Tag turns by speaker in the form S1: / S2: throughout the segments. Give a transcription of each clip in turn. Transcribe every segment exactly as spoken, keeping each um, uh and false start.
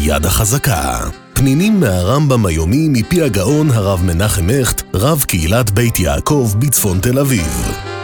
S1: היד החזקה. פנינים מהרמב"ם היומי מפי הגאון הרב מנחם הכט, רב קהילת בית יעקב בצפון תל אביב.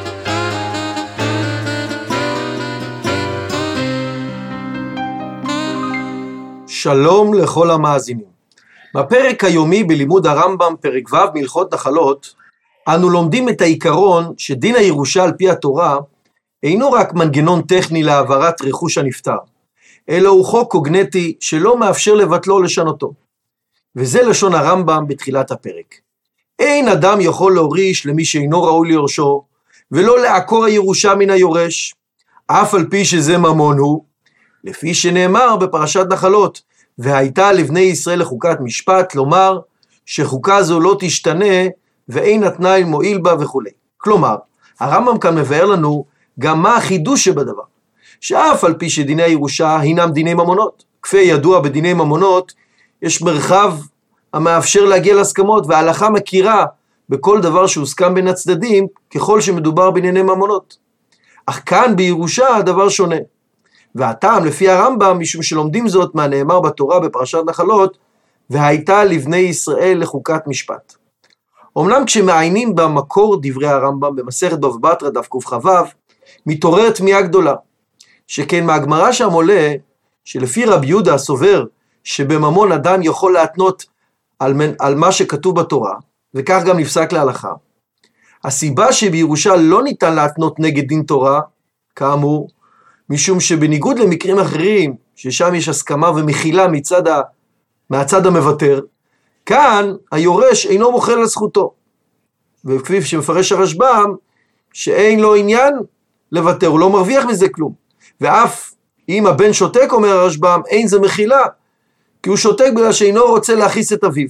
S2: שלום לכל המאזינים. בפרק היומי בלימוד הרמב"ם, פרק ו' מהלכות נחלות, אנו לומדים את העיקרון שדין הירושה על פי התורה אינו רק מנגנון טכני להעברת רכוש הנפטר, אלא הוא חוק קוגנטי שלא מאפשר לבטלו לשנותו. וזה לשון הרמב"ם בתחילת הפרק. אין אדם יכול להוריש למי שאינו ראוי ליורשו, ולא לעקור הירושה מן היורש, אף על פי שזה ממון הוא, לפי שנאמר בפרשת נחלות, והייתה לבני ישראל לחוקת משפט, לומר שחוקה זו לא תשתנה, ואין התנאי מועיל בה וכו'. כלומר, הרמב"ם כאן מבאר לנו גם מה החידוש שבדבר, שאף על פי שדיני הירושה הינם דיני ממונות, כפי ידוע בדיני ממונות, יש מרחב המאפשר להגיע להסכמות, וההלכה מכירה בכל דבר שהוסכם בין הצדדים, ככל שמדובר בענייני ממונות. אך כאן בירושה הדבר שונה. והטעם לפי הרמב"ם, משום שלומדים זאת מהנאמר בתורה בפרשת נחלות, והייתה לבני ישראל לחוקת משפט. אמנם כשמעיינים במקור דברי הרמב"ם במסכת בבא בתרא דף קכ"ו, מתעוררת תמיהה גדולה, שכן מהגמרא שם עולה שלפי רבי יהודה הסובר שבממון אדם יכול להתנות על, על מה שכתוב בתורה, וכך גם נפסק להלכה. הסיבה שבירושה לא ניתן להתנות נגד דין תורה, כאמור, משום שבניגוד למקרים אחרים, ששם יש הסכמה ומחילה מצד ה, מהצד המוותר, כאן היורש אינו מוחל על זכותו. וכפי שמפרש הרשב"ם, שאין לו עניין לוותר, הוא לא מרוויח מזה כלום. ואף אם הבן שותק, אומר הרשב"ם, אין זה מחילה, כי הוא שותק בגלל שאינו רוצה להכעיס את אביו.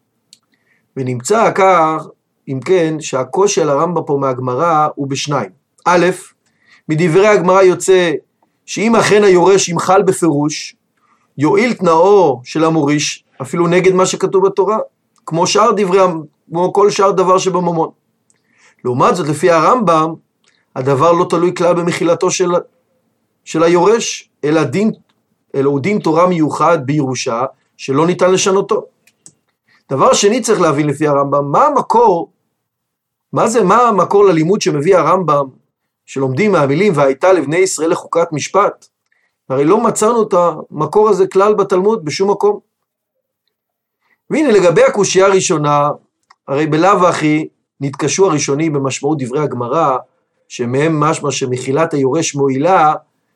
S2: ונמצא כך, אם כן, שהקושי על הרמב"ם פה מהגמרא הוא בשניים. א', מדברי הגמרא יוצא שאם אכן היורש ימחל בפירוש, יועיל תנאו של המוריש, אפילו נגד מה שכתוב בתורה, כמו שאר דברי, כמו כל שאר דבר שבממון. לעומת זאת, לפי הרמב"ם, הדבר לא תלוי כלל במחילתו של, של היורש, אלא, דין, אלא הוא דין תורה מיוחד בירושה, שלא ניתן לשנותו. דבר שני צריך להבין לפי הרמב"ם, מה המקור, מה זה, מה המקור ללימוד שמביא הרמב"ם, שלומדים מהמילים והייתה לבני ישראל לחוקת משפט? הרי לא מצאנו את המקור הזה כלל בתלמוד בשום מקום. והנה לגבי הקושיה הראשונה, הרי בלאו הכי נתקשו הראשונים במשמעות דברי הגמרא, שמהם משמע שמחילת היורש מועילה,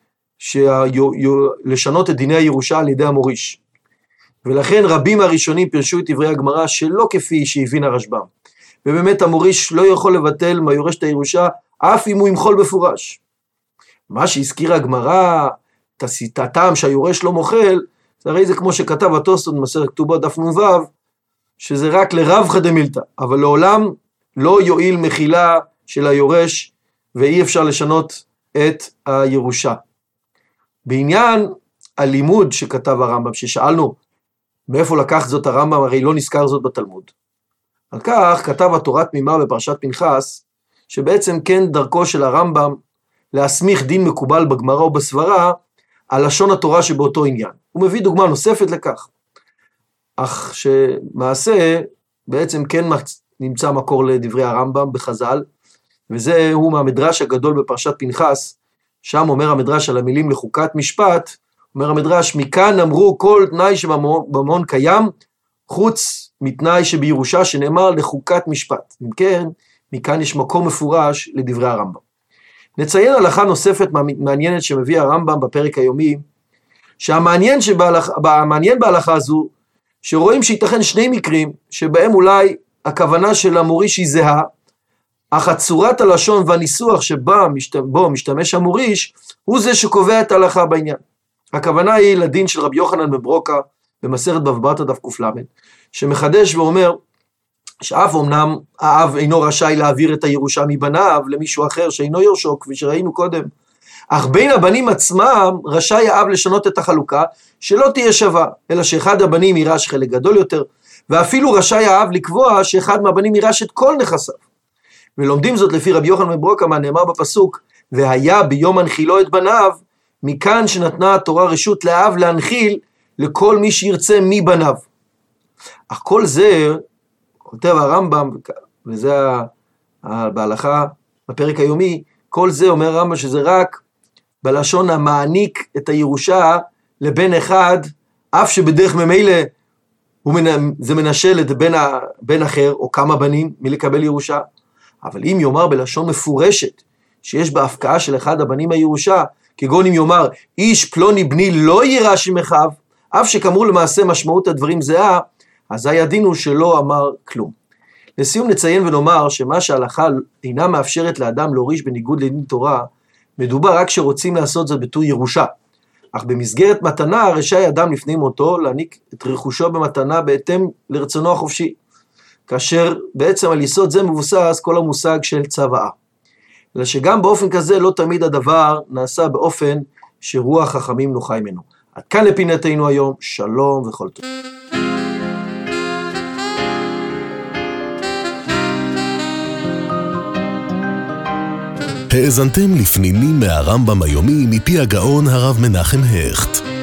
S2: לשנות את דיני הירושה על ידי המוריש. ולכן רבים הראשונים פרשו את דברי הגמרא שלא כפי שהבין הרשב"ם. ובאמת המוריש לא יכול לבטל מהיורש את הירושה, אף אם הוא ימחול בפורש. מה שהזכירה הגמרא, את הטעם שהיורש לא מוחל, הרי זה כמו שכתב התוספות במסכת כתובות דף נ"ו, שזה רק לרבחא דמילתא, אבל לעולם לא יועיל מחילה של היורש, ואי אפשר לשנות את הירושה. בעניין הלימוד שכתב הרמב"ם, ששאלנו מאיפה לקח זאת הרמב"ם, הרי לא נזכר זאת בתלמוד. על כך כתב התורה תמימה בפרשת פנחס, שבעצם כן דרכו של הרמב"ם להסמיך דין מקובל בגמרא או בסברה, על לשון התורה שבאותו עניין. הוא מביא דוגמה נוספת לכך. אך שמעשה בעצם כן נמצא מקור לדברי הרמב"ם בחז"ל, וזה הוא מהמדרש הגדול בפרשת פנחס, שם אומר המדרש על המילים לחוקת משפט, אומר המדרש, מכאן אמרו כל תנאי שבממון קיים, חוץ מתנאי שבירושה שנאמר לחוקת משפט. אם כן, מכאן יש מקור מפורש לדברי הרמב"ם. נציין הלכה נוספת מעניינת שמביא הרמב"ם בפרק היומי, שהמעניין שבהלכה, המעניין בהלכה הזו, שרואים שיתכן שני מקרים, שבהם אולי הכוונה של המוריש היא זהה, אך הצורת הלשון והניסוח שבו משתמש המוריש, הוא זה שקובע את ההלכה בעניין. הכוונה היא לדין של רבי יוחנן בן ברוקה, במסכת בבא בתרא דף ק"ל, שמחדש ואומר, שאף אמנם האב אינו רשאי להעביר את הירושה מבניו למישהו אחר שאינו יורשו, כפי שראינו קודם, אך בין הבנים עצמם רשאי האב לשנות את החלוקה, שלא תהיה שווה, אלא שאחד הבנים יירש חלק גדול יותר, ואפילו רשאי האב לקבוע שאחד מהבנים יירש את כל נכסיו. ולומדים זאת לפי רבי יוחנן בן ברוקה, מה נאמר בפסוק, והיה ביום הנחילו את בניו, מכאן שנתנה התורה רשות לאב להנחיל לכל מי שירצה מבניו. אך כל זה, כותב הרמב"ם, וזה בהלכה, בפרק היומי, כל זה אומר הרמב"ם שזה רק בלשון המעניק את הירושה לבן אחד, אף שבדרך ממילא זה מנשל את בן, בן אחר, או כמה בנים, מלקבל ירושה. אבל אם יאמר בלשון מפורשת, שיש בה הפקעה של אחד הבנים הירושה, כגון אם יאמר, איש פלוני בני לא יירש עם אחיו, אף שכאמור למעשה משמעות הדברים זהה, אז הדין הוא שלא אמר כלום. לסיום נציין ונאמר שמה שההלכה אינה מאפשרת לאדם להוריש בניגוד לדין תורה, מדובר רק שרוצים לעשות זאת בתור ירושה. אך במסגרת מתנה רשאי אדם לפני מותו להעניק את רכושו במתנה בהתאם לרצונו החופשי. כאשר בעצם על יסוד זה מבוסס כל המושג של צוואה. אלא שגם באופן כזה לא תמיד הדבר נעשה באופן שרוח חכמים נוחה ממנו. עד כאן לפינתנו היום, שלום וכל טוב.
S1: האזנתם לפנינים מהרמב"ם היומי מפי הגאון הרב מנחם הכט.